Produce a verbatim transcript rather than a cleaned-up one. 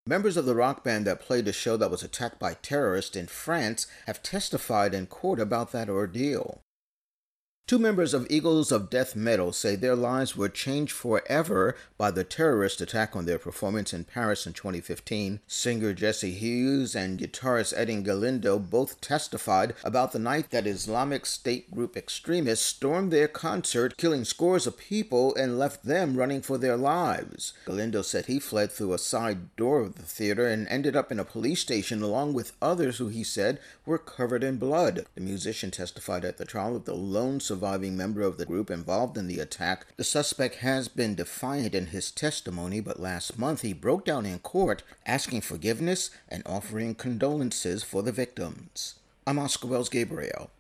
Members of the rock band that played a show that was attacked by terrorists in France have testified in court about that ordeal. Two members of Eagles of Death Metal say their lives were changed forever by the terrorist attack on their performance in Paris in twenty fifteen. Singer Jesse Hughes and guitarist Eddie Galindo both testified about the night that Islamic State group extremists stormed their concert, killing scores of people and left them running for their lives. Galindo said he fled through a side door of the theater and ended up in a police station along with others who he said were covered in blood. The musician testified at the trial of the lone survivor surviving member of the group involved in the attack. The suspect has been defiant in his testimony, but last month he broke down in court asking forgiveness and offering condolences for the victims. I'm Oscar Wells Gabriel.